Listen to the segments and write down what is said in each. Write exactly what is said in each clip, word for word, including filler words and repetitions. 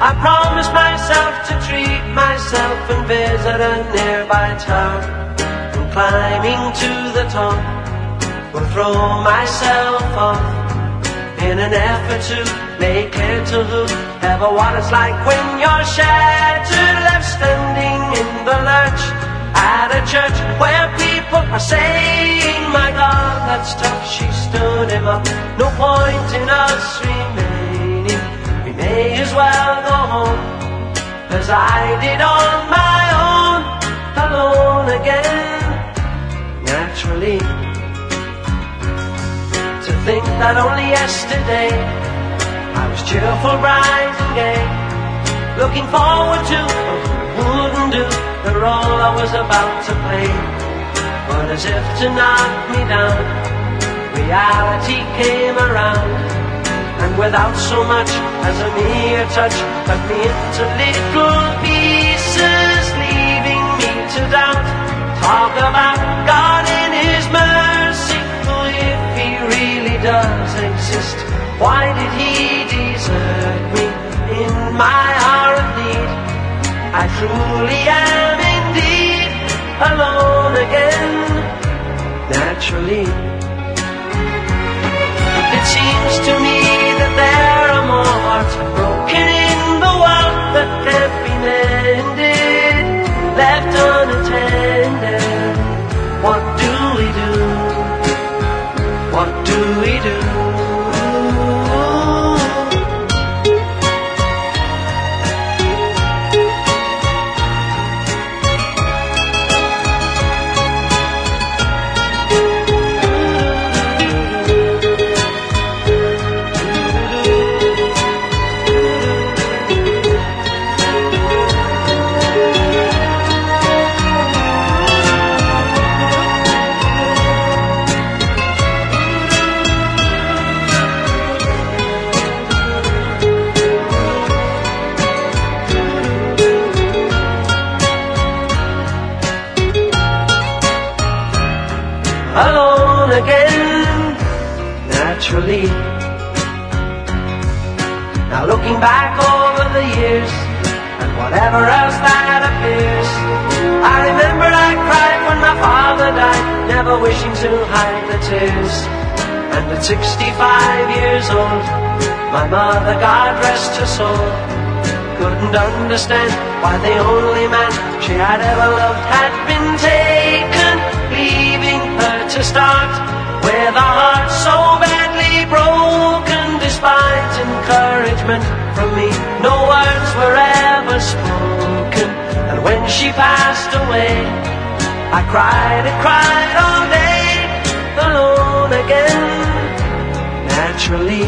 I promised myself to treat myself and visit a nearby tower, and climbing to the top will throw myself off in an effort to make clear to whoever what it's like when you're shattered, left standing in the lurch at a church where people are saying, my God, that's tough. She stood him up. No point in us remaining. We may as well go home, as I did on my own, alone again, naturally. To think that only yesterday I was cheerful, bright and gay, looking forward to what wouldn't do the role I was about to play. But as if to knock me down, reality came around, and without so much as a mere touch, cut me into little pieces, leaving me to doubt. Talk about God in His mercy, oh, if He really does exist, why did He desert me in my hour of need? I truly am indeed alone again, naturally. It seems to me that there are more hearts broken in the world that can't be mended, left unattended. What do we do? What do we do? Alone again, naturally. Now looking back over the years, and whatever else that appears, I remember I cried when my father died, never wishing to hide the tears. And at sixty-five years old, my mother, God rest her soul, couldn't understand why the only man she had ever loved had been taken, leaving her to start with a heart so badly broken. Despite encouragement from me, no words were ever spoken. And when she passed away, I cried and cried all day, alone again, naturally.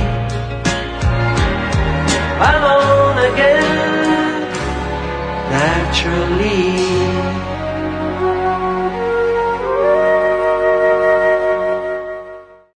Alone again, naturally.